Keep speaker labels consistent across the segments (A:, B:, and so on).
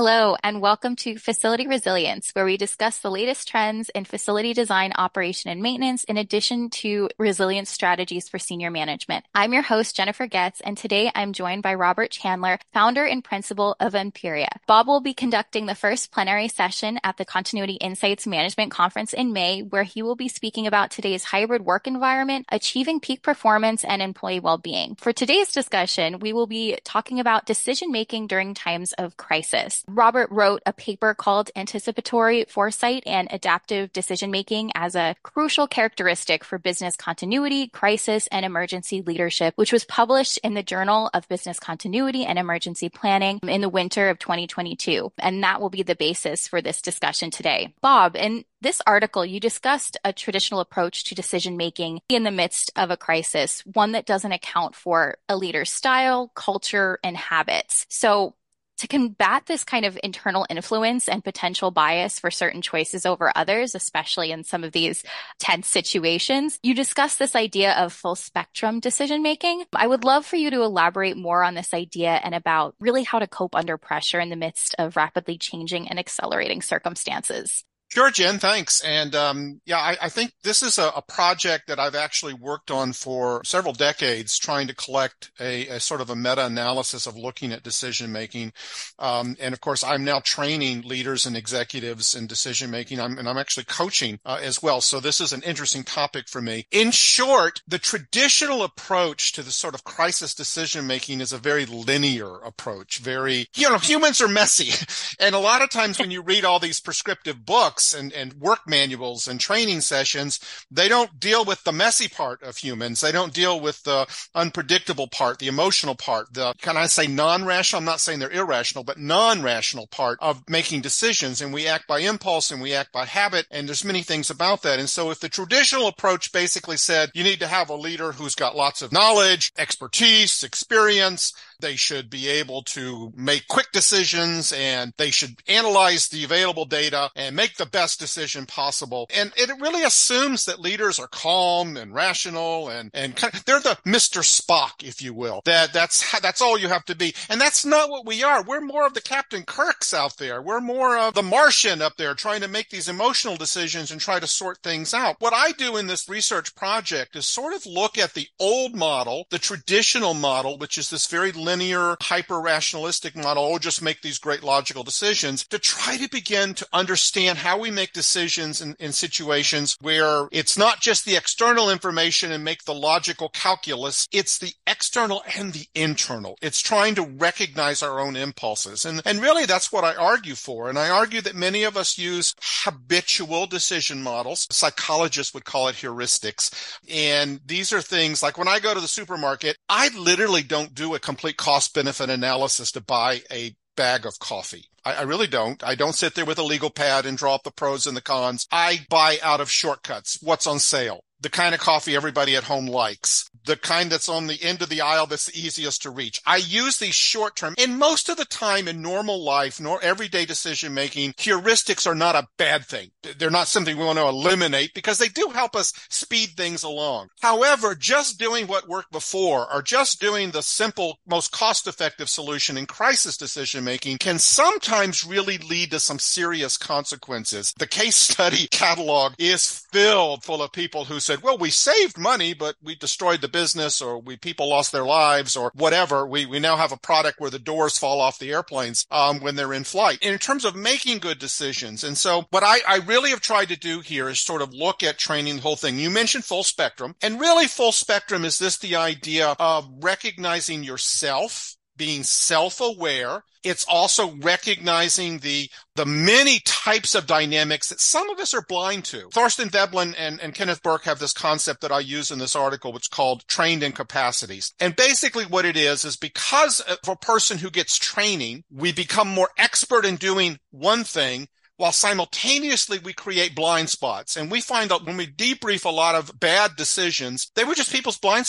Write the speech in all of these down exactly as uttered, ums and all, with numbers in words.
A: Hello, and welcome to Facility Resilience, where we discuss the latest trends in facility design, operation, and maintenance, in addition to resilience strategies for senior management. I'm your host, Jennifer Getz, and today I'm joined by Robert Chandler, founder and principal of Empiria. Bob will be conducting the first plenary session at the Continuity Insights Management Conference in May, where he will be speaking about today's hybrid work environment, achieving peak performance, and employee well-being. For today's discussion, we will be talking about decision-making during times of crisis. Robert wrote a paper called Anticipatory Foresight and Adaptive Decision-Making as a Crucial Characteristic for Business Continuity, Crisis, and Emergency Leadership, which was published in the Journal of Business Continuity and Emergency Planning in the winter of twenty twenty-two. And that will be the basis for this discussion today. Bob, in this article, you discussed a traditional approach to decision-making in the midst of a crisis, one that doesn't account for a leader's style, culture, and habits. So to combat this kind of internal influence and potential bias for certain choices over others, especially in some of these tense situations, you discuss this idea of full spectrum decision making. I would love for you to elaborate more on this idea and about really how to cope under pressure in the midst of rapidly changing and accelerating circumstances.
B: Sure, Jen, thanks. And um, yeah, I, I think this is a, a project that I've actually worked on for several decades, trying to collect a, a sort of a meta-analysis of looking at decision-making. Um, and of course, I'm now training leaders and executives in decision-making, I'm, and I'm actually coaching uh, as well. So this is an interesting topic for me. In short, the traditional approach to the sort of crisis decision-making is a very linear approach, very, you know, humans are messy. And a lot of times when you read all these prescriptive books, And, and work manuals and training sessions, they don't deal with the messy part of humans. They don't deal with the unpredictable part, the emotional part, the, can I say non-rational? I'm not saying they're irrational, but non-rational part of making decisions. And we act by impulse and we act by habit. And there's many things about that. And so if the traditional approach basically said you need to have a leader who's got lots of knowledge, expertise, experience, they should be able to make quick decisions and they should analyze the available data and make the best decision possible. And it really assumes that leaders are calm and rational and, and kind of, they're the Mister Spock, if you will. That, that's, that's all you have to be. And that's not what we are. We're more of the Captain Kirks out there. We're more of the Martian up there trying to make these emotional decisions and try to sort things out. What I do in this research project is sort of look at the old model, the traditional model, which is this very linear, hyper-rationalistic model, or just make these great logical decisions, to try to begin to understand how we make decisions in, in situations where it's not just the external information and make the logical calculus, it's the external and the internal. It's trying to recognize our own impulses. And, and really that's what I argue for. And I argue that many of us use habitual decision models. Psychologists would call it heuristics. And these are things like when I go to the supermarket, I literally don't do a complete cost-benefit analysis to buy a bag of coffee. I, I really don't. I don't sit there with a legal pad and draw up the pros and the cons. I buy out of shortcuts. What's on sale? The kind of coffee everybody at home likes. The kind that's on the end of the aisle that's the easiest to reach. I use these short term, and most of the time in normal life, nor everyday decision making, heuristics are not a bad thing. They're not something we want to eliminate because they do help us speed things along. However, just doing what worked before or just doing the simple, most cost-effective solution in crisis decision making can sometimes really lead to some serious consequences. The case study catalog is filled full of people who said, well, we saved money, but we destroyed the business, or we people lost their lives, or whatever. We we now have a product where the doors fall off the airplanes um, when they're in flight. And in terms of making good decisions, and so what I, I really have tried to do here is sort of look at training the whole thing. You mentioned full spectrum, and really full spectrum is this the idea of recognizing yourself, being self-aware. It's also recognizing the the many types of dynamics that some of us are blind to. Thorstein Veblen and, and Kenneth Burke have this concept that I use in this article, which is called trained incapacities. And basically what it is, is because of a person who gets training, we become more expert in doing one thing, while simultaneously we create blind spots. And we find out when we debrief a lot of bad decisions, they were just people's blind spots.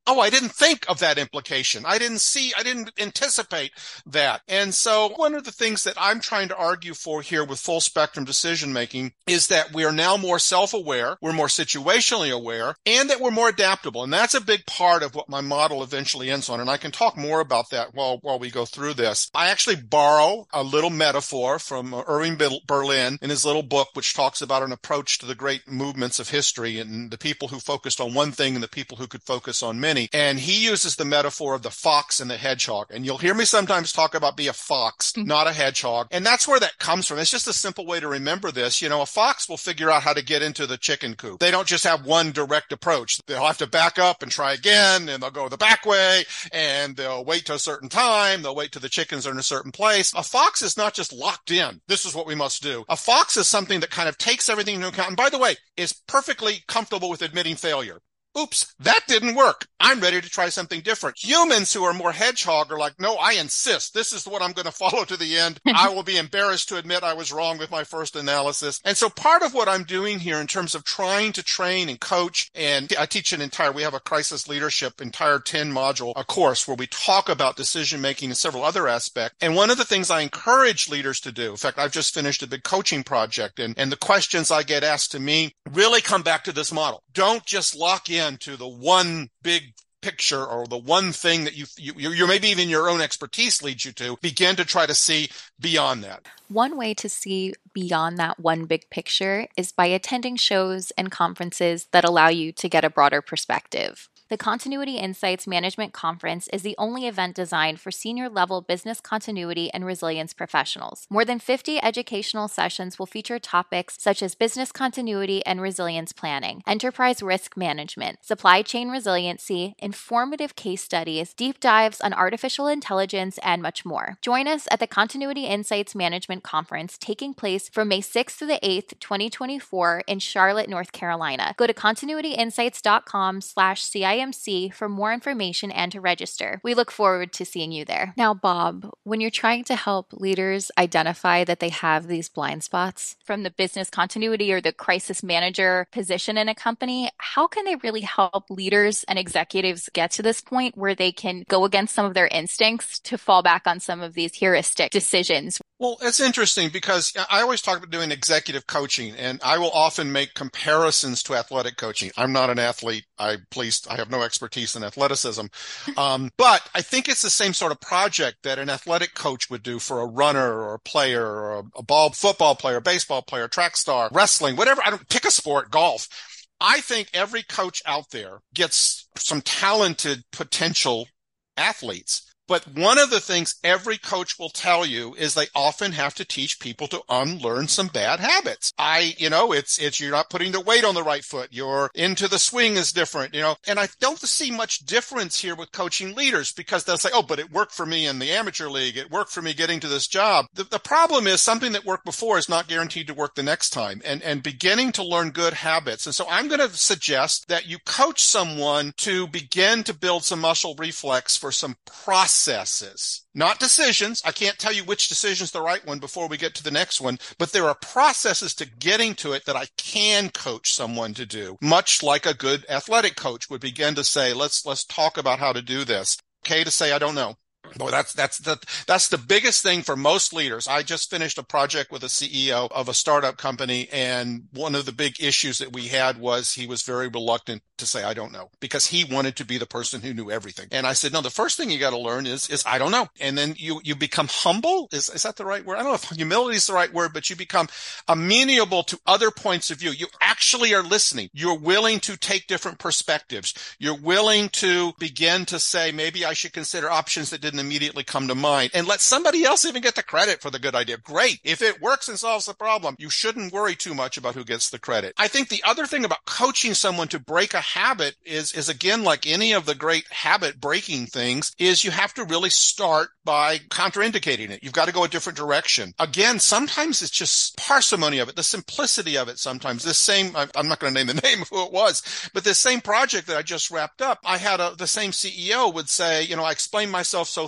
B: oh, I didn't think of that implication. I didn't see, I didn't anticipate that. And so one of the things that I'm trying to argue for here with full spectrum decision making is that we are now more self-aware, we're more situationally aware, and that we're more adaptable. And that's a big part of what my model eventually ends on. And I can talk more about that while, while we go through this. I actually borrow a little metaphor from Irving Berlin in his little book, which talks about an approach to the great movements of history and the people who focused on one thing and the people who could focus on many. And he uses the metaphor of the fox and the hedgehog. And you'll hear me sometimes talk about be a fox, mm-hmm. not a hedgehog. And that's where that comes from. It's just a simple way to remember this. You know, a fox will figure out how to get into the chicken coop. They don't just have one direct approach. They'll have to back up and try again, and they'll go the back way, and they'll wait till a certain time. They'll wait till the chickens are in a certain place. A fox is not just locked in. This is what we must do. A fox is something that kind of takes everything into account. And by the way, is perfectly comfortable with admitting failure. Oops, that didn't work. I'm ready to try something different. Humans who are more hedgehog are like, no, I insist. This is what I'm going to follow to the end. I will be embarrassed to admit I was wrong with my first analysis. And so part of what I'm doing here in terms of trying to train and coach, and I teach an entire, we have a crisis leadership entire ten module, a course where we talk about decision making and several other aspects. And one of the things I encourage leaders to do, in fact, I've just finished a big coaching project, and, and the questions I get asked to me really come back to this model. Don't just lock in to the one big picture or the one thing that you, you, you maybe even your own expertise leads you to. Begin to try to see beyond that.
A: One way to see beyond that one big picture is by attending shows and conferences that allow you to get a broader perspective. The Continuity Insights Management Conference is the only event designed for senior-level business continuity and resilience professionals. More than fifty educational sessions will feature topics such as business continuity and resilience planning, enterprise risk management, supply chain resiliency, informative case studies, deep dives on artificial intelligence, and much more. Join us at the Continuity Insights Management Conference taking place from May sixth to the eighth, twenty twenty-four in Charlotte, North Carolina. Go to continuityinsights.com slash CIM for more information and to register. We look forward to seeing you there. Now, Bob, when you're trying to help leaders identify that they have these blind spots from the business continuity or the crisis manager position in a company, how can they really help leaders and executives get to this point where they can go against some of their instincts to fall back on some of these heuristic decisions?
B: Well, it's interesting because I always talk about doing executive coaching, and I will often make comparisons to athletic coaching. I'm not an athlete. I please, I have no expertise in athleticism. Um, but I think it's the same sort of project that an athletic coach would do for a runner or a player or a, a ball, football player, baseball player, track star, wrestling, whatever. I don't pick a sport, golf. I think every coach out there gets some talented potential athletes. But one of the things every coach will tell you is they often have to teach people to unlearn some bad habits. I, you know, it's, it's, you're not putting the weight on the right foot. You're into the swing is different, you know, and I don't see much difference here with coaching leaders because they'll say, oh, but it worked for me in the amateur league. It worked for me getting to this job. The, the problem is something that worked before is not guaranteed to work the next time, and, and beginning to learn good habits. And so I'm going to suggest that you coach someone to begin to build some muscle reflex for some process. Processes, not decisions. I can't tell you which decision's the right one before we get to the next one, but there are processes to getting to it that I can coach someone to do, much like a good athletic coach would begin to say, let's, let's talk about how to do this. Okay to say, I don't know. Boy, that's, that's the, that's the biggest thing for most leaders. I just finished a project with a C E O of a startup company, and one of the big issues that we had was he was very reluctant to say, I don't know, because he wanted to be the person who knew everything. And I said, no, the first thing you got to learn is, is I don't know. And then you, you become humble. Is, is that the right word? I don't know if humility is the right word, but you become amenable to other points of view. You actually are listening. You're willing to take different perspectives. You're willing to begin to say, maybe I should consider options that didn't immediately come to mind, and let somebody else even get the credit for the good idea. Great. If it works and solves the problem, you shouldn't worry too much about who gets the credit. I think the other thing about coaching someone to break a habit is, is again, like any of the great habit breaking things, is you have to really start by contraindicating it. You've got to go a different direction. Again, sometimes it's just parsimony of it, the simplicity of it. Sometimes this same, I'm not going to name the name of who it was, but this same project that I just wrapped up, I had a, the same C E O would say, you know, I explained myself so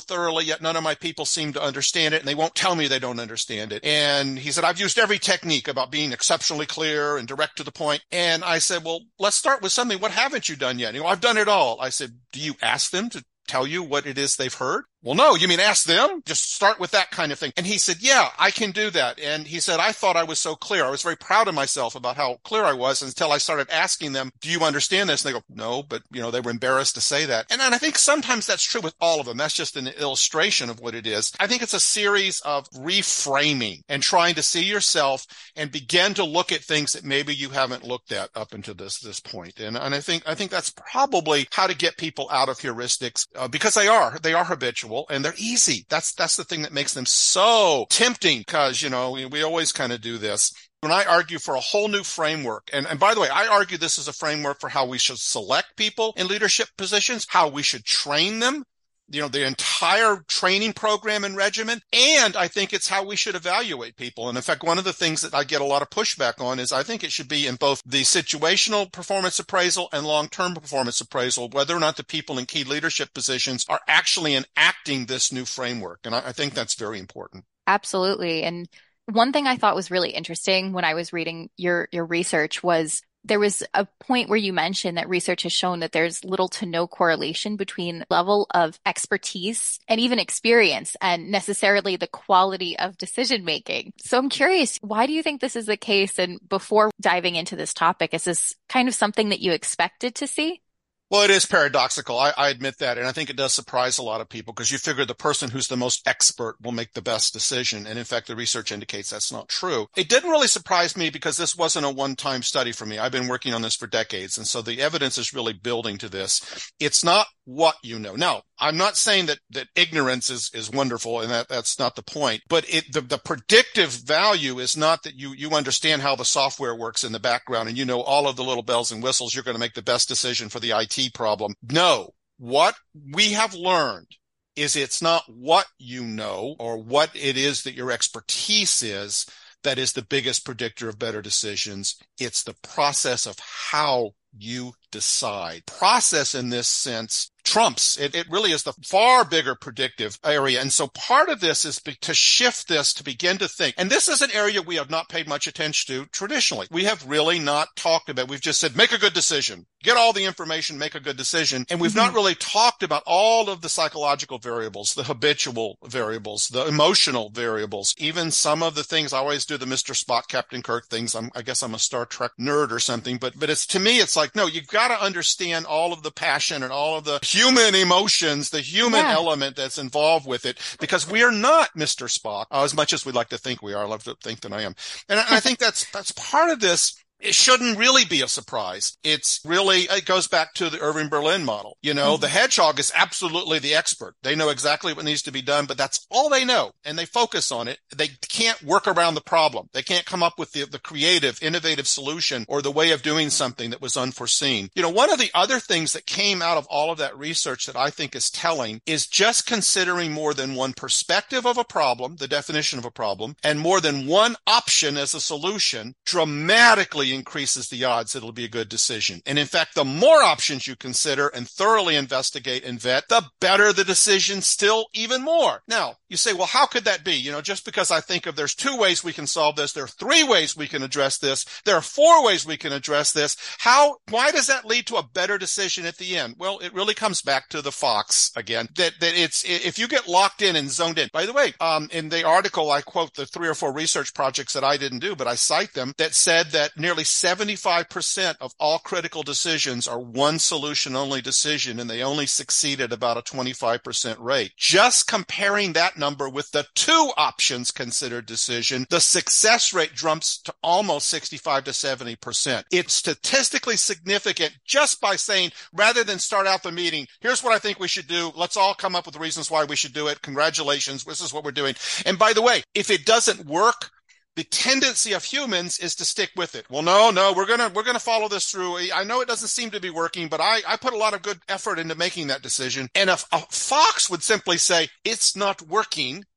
B: thoroughly, yet none of my people seem to understand it, and they won't tell me they don't understand it. And he said, I've used every technique about being exceptionally clear and direct to the point. And I said, well, let's start with something. What haven't you done yet? And he goes, I've done it all. I said, do you ask them to tell you what it is they've heard? Well, no, you mean ask them? Just start with that kind of thing. And he said, yeah, I can do that. And he said, I thought I was so clear. I was very proud of myself about how clear I was until I started asking them, do you understand this? And they go, no, but you know, they were embarrassed to say that. And, and I think sometimes that's true with all of them. That's just an illustration of what it is. I think it's a series of reframing and trying to see yourself and begin to look at things that maybe you haven't looked at up until this, this point. And, and I think, I think that's probably how to get people out of heuristics, uh, because they are, they are habitual. And they're easy. That's that's the thing that makes them so tempting, because, you know, we, we always kind of do this. When I argue for a whole new framework, and, and by the way, I argue this is a framework for how we should select people in leadership positions, how we should train them, you know, the entire training program and regimen. And I think it's how we should evaluate people. And in fact, one of the things that I get a lot of pushback on is I think it should be in both the situational performance appraisal and long-term performance appraisal, whether or not the people in key leadership positions are actually enacting this new framework. And I, I think that's very important.
A: Absolutely. And one thing I thought was really interesting when I was reading your, your research was there was a point where you mentioned that research has shown that there's little to no correlation between level of expertise and even experience and necessarily the quality of decision making. So I'm curious, why do you think this is the case? And before diving into this topic, is this kind of something that you expected to see?
B: Well, it is paradoxical. I, I admit that. And I think it does surprise a lot of people because you figure the person who's the most expert will make the best decision. And in fact, the research indicates that's not true. It didn't really surprise me because this wasn't a one-time study for me. I've been working on this for decades. And so the evidence is really building to this. It's not what you know. Now, I'm not saying that, that ignorance is, is wonderful, and that, that's not the point. But it, the, the predictive value is not that you, you understand how the software works in the background and you know all of the little bells and whistles. You're going to make the best decision for the I T problem. No, what we have learned is it's not what you know or what it is that your expertise is that is the biggest predictor of better decisions. It's the process of how you decide. Process in this sense trumps. It, it really is the far bigger predictive area. And so part of this is be, to shift this, to begin to think. And this is an area we have not paid much attention to traditionally. We have really not talked about. We've just said, make a good decision. Get all the information, make a good decision. And we've mm-hmm. not really talked about all of the psychological variables, the habitual variables, the emotional variables, even some of the things. I always do the Mister Spock, Captain Kirk things. I'm, I guess I'm a Star Trek nerd or something, but, but it's, to me, it's like, no, you've got to understand all of the passion and all of the human emotions, the human yeah. element that's involved with it, because we are not Mister Spock, uh, as much as we'd like to think we are. I love to think that I am. And I, and I think that's, that's part of this. It shouldn't really be a surprise. It's really, it goes back to the Irving Berlin model. You know, mm-hmm. the hedgehog is absolutely the expert. They know exactly what needs to be done, but that's all they know. And they focus on it. They can't work around the problem. They can't come up with the, the creative, innovative solution or the way of doing something that was unforeseen. You know, one of the other things that came out of all of that research that I think is telling is just considering more than one perspective of a problem, the definition of a problem, and more than one option as a solution dramatically increases the odds it'll be a good decision. And in fact, the more options you consider and thoroughly investigate and vet, the better the decision still even more. Now, you say, well, how could that be? You know, just because I think of there's two ways we can solve this, there are three ways we can address this, there are four ways we can address this. How, why does that lead to a better decision at the end? Well, it really comes back to the fox again, that, that it's, if you get locked in and zoned in. By the way, um, in the article, I quote the three or four research projects that I didn't do, but I cite them that said that nearly seventy-five percent of all critical decisions are one solution only decision, and they only succeed at about a twenty-five percent rate. Just comparing that number with the two options considered decision, the success rate jumps to almost sixty-five to seventy percent. It's statistically significant just by saying, rather than start out the meeting, here's what I think we should do. Let's all come up with reasons why we should do it. Congratulations. This is what we're doing. And by the way, if it doesn't work, the tendency of humans is to stick with it. Well, no, no, we're going to, we're going to follow this through. I know it doesn't seem to be working, but I, I put a lot of good effort into making that decision. And if a fox would simply say, it's not working,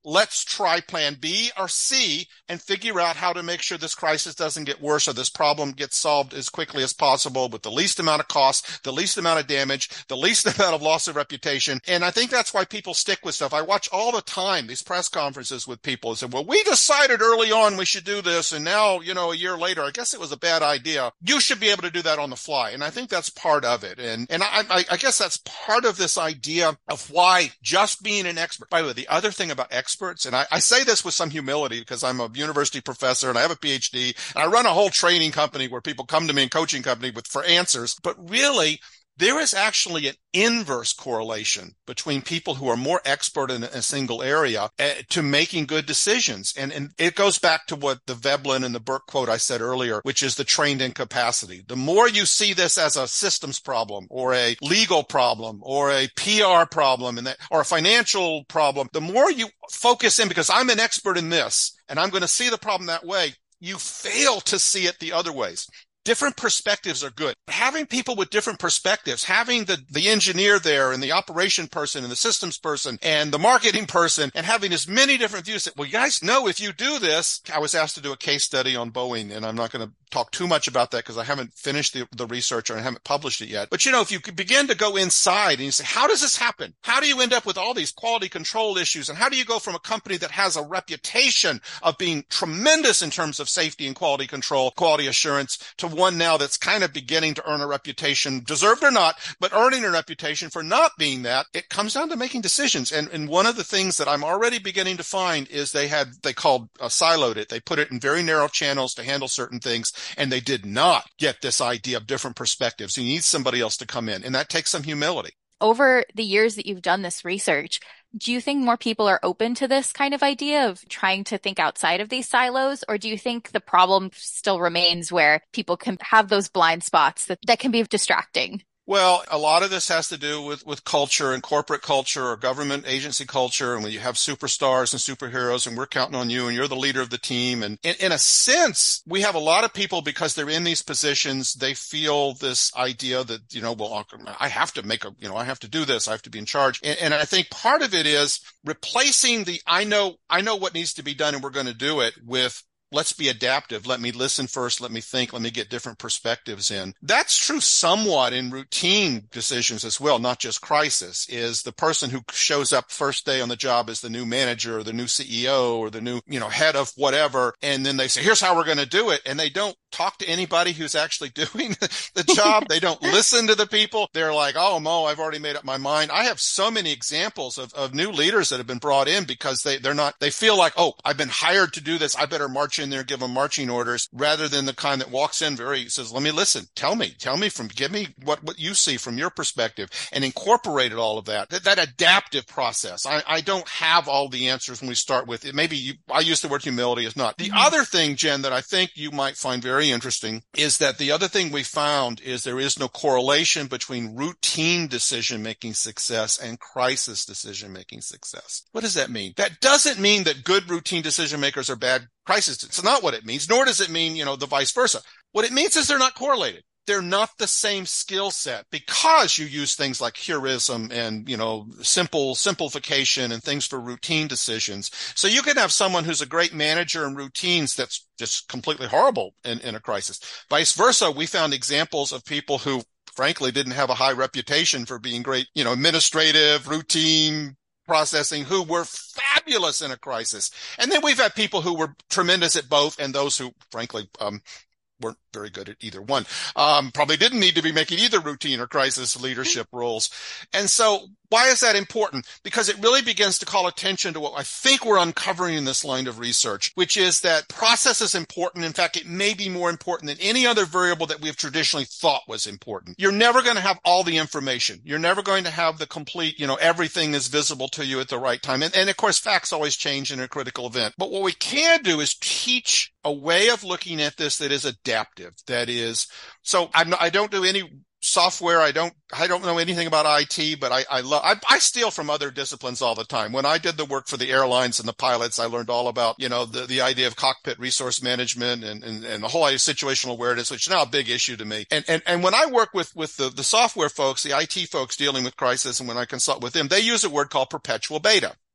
B: let's try plan B or C and figure out how to make sure this crisis doesn't get worse or this problem gets solved as quickly as possible with the least amount of cost, the least amount of damage, the least amount of loss of reputation. And I think that's why people stick with stuff. I watch all the time these press conferences with people and say, well, we decided early on we should do this. And now, you know, a year later, I guess it was a bad idea. You should be able to do that on the fly. And I think that's part of it. And, and I, I, I guess that's part of this idea of why just being an expert. By the way, the other thing about experts, and I, I say this with some humility because I'm a university professor and I have a P H D and I run a whole training company where people come to me and coaching company with for answers. But really, there is actually an inverse correlation between people who are more expert in a single area uh, to making good decisions. And, and it goes back to what the Veblen and the Burke quote I said earlier, which is the trained incapacity. The more you see this as a systems problem or a legal problem or a P R problem and that, or a financial problem, the more you focus in because I'm an expert in this and I'm going to see the problem that way, you fail to see it the other ways. Different perspectives are good. Having people with different perspectives, having the, the engineer there and the operation person and the systems person and the marketing person and having as many different views that, well, you guys know if you do this, I was asked to do a case study on Boeing and I'm not going to talk too much about that because I haven't finished the, the research or I haven't published it yet. But, you know, if you could begin to go inside and you say, how does this happen? How do you end up with all these quality control issues? And how do you go from a company that has a reputation of being tremendous in terms of safety and quality control, quality assurance to one now that's kind of beginning to earn a reputation, deserved or not, but earning a reputation for not being that? It comes down to making decisions. And, and one of the things that I'm already beginning to find is they had, they called, uh, siloed it. They put it in very narrow channels to handle certain things. And they did not get this idea of different perspectives. You need somebody else to come in. And that takes some humility.
A: Over the years that you've done this research, do you think more people are open to this kind of idea of trying to think outside of these silos? Or do you think the problem still remains where people can have those blind spots that, that can be distracting?
B: Well, a lot of this has to do with, with culture and corporate culture or government agency culture. And when you have superstars and superheroes and we're counting on you and you're the leader of the team. And in, in a sense, we have a lot of people because they're in these positions. They feel this idea that, you know, well, I have to make a, you know, I have to do this. I have to be in charge. And, and I think part of it is replacing the, I know, I know what needs to be done and we're going to do it with, let's be adaptive. Let me listen first. Let me think. Let me get different perspectives in. That's true somewhat in routine decisions as well, not just crisis. Is the person who shows up first day on the job as the new manager or the new C E O or the new, you know, head of whatever. And then they say, here's how we're going to do it. And they don't talk to anybody who's actually doing the job. They don't listen to the people. They're like, oh, Mo, I've already made up my mind. I have so many examples of, of new leaders that have been brought in because they, they're not, they feel like, oh, I've been hired to do this. I better march in there, give them marching orders, rather than the kind that walks in very says, let me listen, tell me, tell me from, give me what, what you see from your perspective and incorporated all of that, that, that adaptive process. I, I don't have all the answers when we start with it. Maybe you, I use the word humility as not. The mm-hmm. other thing, Jen, that I think you might find very interesting is that the other thing we found is there is no correlation between routine decision-making success and crisis decision-making success. What does that mean? That doesn't mean that good routine decision makers are bad crisis. It's not what it means, nor does it mean, you know, the vice versa. What it means is they're not correlated. They're not the same skill set because you use things like heurism and, you know, simple simplification and things for routine decisions. So you can have someone who's a great manager in routines that's just completely horrible in, in a crisis. Vice versa, we found examples of people who frankly didn't have a high reputation for being great, you know, administrative, routine processing, who were fabulous in a crisis. And then we've had people who were tremendous at both and those who frankly, um, weren't very good at either one. Um, probably didn't need to be making either routine or crisis leadership roles. And so why is that important? Because it really begins to call attention to what I think we're uncovering in this line of research, which is that process is important. In fact, it may be more important than any other variable that we have traditionally thought was important. You're never going to have all the information. You're never going to have the complete, you know, everything is visible to you at the right time. And, and of course, facts always change in a critical event. But what we can do is teach a way of looking at this that is adaptive. That is, so I'm not, I don't do any software. I don't, I don't know anything about I T, but I, I love, I, I steal from other disciplines all the time. When I did the work for the airlines and the pilots, I learned all about, you know, the, the idea of cockpit resource management and, and, and the whole idea of situational awareness, which is now a big issue to me. And, and, and when I work with, with the, the software folks, the I T folks dealing with crisis, and when I consult with them, they use a word called perpetual beta.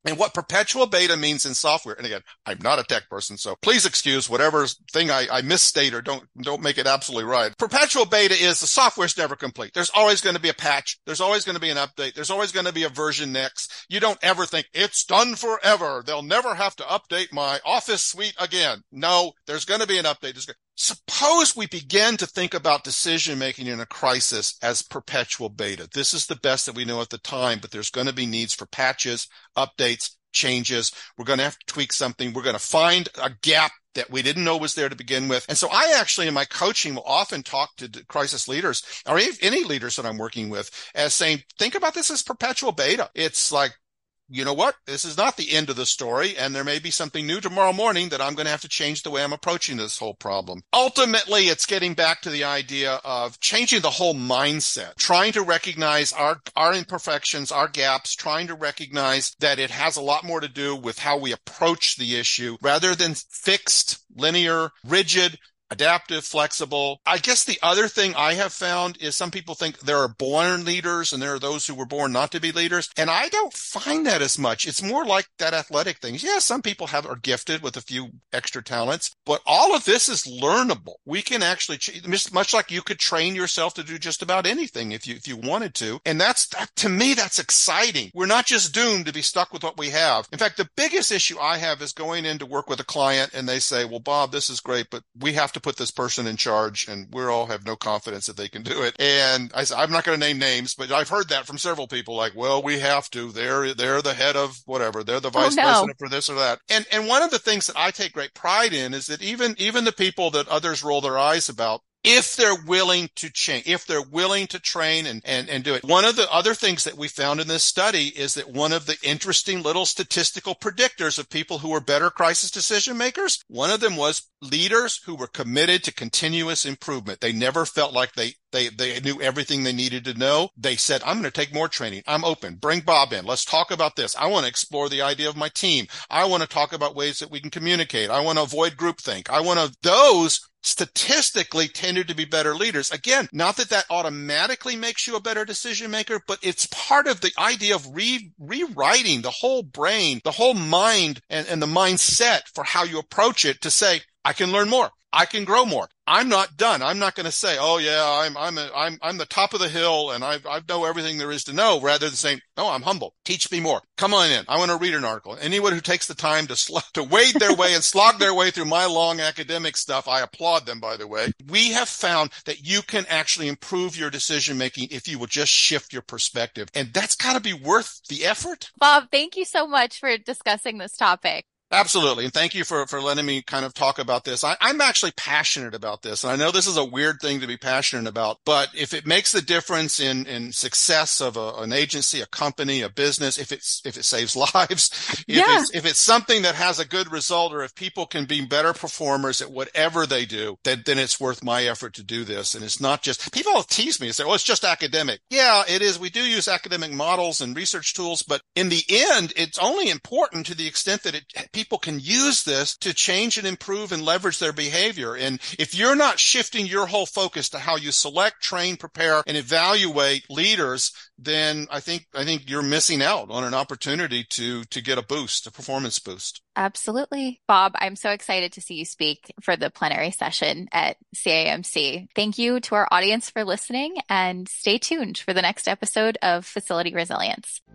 B: And what perpetual beta means in software, and again, I'm not a tech person, so please excuse whatever thing I, I misstate or don't don't make it absolutely right. Perpetual beta is the software's never complete. There's always going to be a patch. There's always going to be an update. There's always going to be a version next. You don't ever think it's done forever. They'll never have to update my Office suite again. No, there's going to be an update. There's going Suppose we begin to think about decision-making in a crisis as perpetual beta. This is the best that we know at the time, but there's going to be needs for patches, updates, changes. We're going to have to tweak something. We're going to find a gap that we didn't know was there to begin with. And so I actually, in my coaching, will often talk to crisis leaders or any leaders that I'm working with as saying, think about this as perpetual beta. It's like, you know what? This is not the end of the story, and there may be something new tomorrow morning that I'm going to have to change the way I'm approaching this whole problem. Ultimately, it's getting back to the idea of changing the whole mindset, trying to recognize our, our imperfections, our gaps, trying to recognize that it has a lot more to do with how we approach the issue rather than fixed, linear, rigid, adaptive, flexible. I guess the other thing I have found is some people think there are born leaders and there are those who were born not to be leaders. And I don't find that as much. It's more like that athletic thing. Yeah, some people have are gifted with a few extra talents, but all of this is learnable. We can actually, much like you could train yourself to do just about anything if you, if you wanted to. And that's, that, to me, that's exciting. We're not just doomed to be stuck with what we have. In fact, the biggest issue I have is going in to work with a client and they say, well, Bob, this is great, but we have to put this person in charge and we all have no confidence that they can do it. And I, I'm not going to name names, but I've heard that from several people like, well, we have to, they're, they're the head of whatever. They're the vice
A: oh, no.
B: president for this or that. And, and one of the things that I take great pride in is that even, even the people that others roll their eyes about, if they're willing to change, if they're willing to train and, and, and do it. One of the other things that we found in this study is that one of the interesting little statistical predictors of people who were better crisis decision makers, one of them was leaders who were committed to continuous improvement. They never felt like they They they knew everything they needed to know. They said, I'm going to take more training. I'm open. Bring Bob in. Let's talk about this. I want to explore the idea of my team. I want to talk about ways that we can communicate. I want to avoid groupthink. I want to, those statistically tended to be better leaders. Again, not that that automatically makes you a better decision maker, but it's part of the idea of re, rewriting the whole brain, the whole mind and, and the mindset for how you approach it to say, I can learn more. I can grow more. I'm not done. I'm not going to say, oh yeah, I'm, I'm, a, I'm, I'm the top of the hill and I, I know everything there is to know, rather than saying, oh, I'm humble. Teach me more. Come on in. I want to read an article. Anyone who takes the time to sl- to wade their way and slog their way through my long academic stuff, I applaud them, by the way. We have found that you can actually improve your decision making if you will just shift your perspective. And that's got to be worth the effort.
A: Bob, thank you so much for discussing this topic.
B: Absolutely. And thank you for, for letting me kind of talk about this. I, I'm actually passionate about this. And I know this is a weird thing to be passionate about, but if it makes the difference in, in success of a, an agency, a company, a business, if it's, if it saves lives, if
A: yeah.
B: it's, if it's something that has a good result, or if people can be better performers at whatever they do, then, then it's worth my effort to do this. And it's not just, people tease me and say, oh, it's just academic. Yeah, it is. We do use academic models and research tools, but in the end, it's only important to the extent that it, people can use this to change and improve and leverage their behavior. And if you're not shifting your whole focus to how you select, train, prepare, and evaluate leaders, then I think I think you're missing out on an opportunity to to get a boost, a performance boost.
A: Absolutely. Bob, I'm so excited to see you speak for the plenary session at C A M C. Thank you to our audience for listening, and stay tuned for the next episode of Facility Resilience.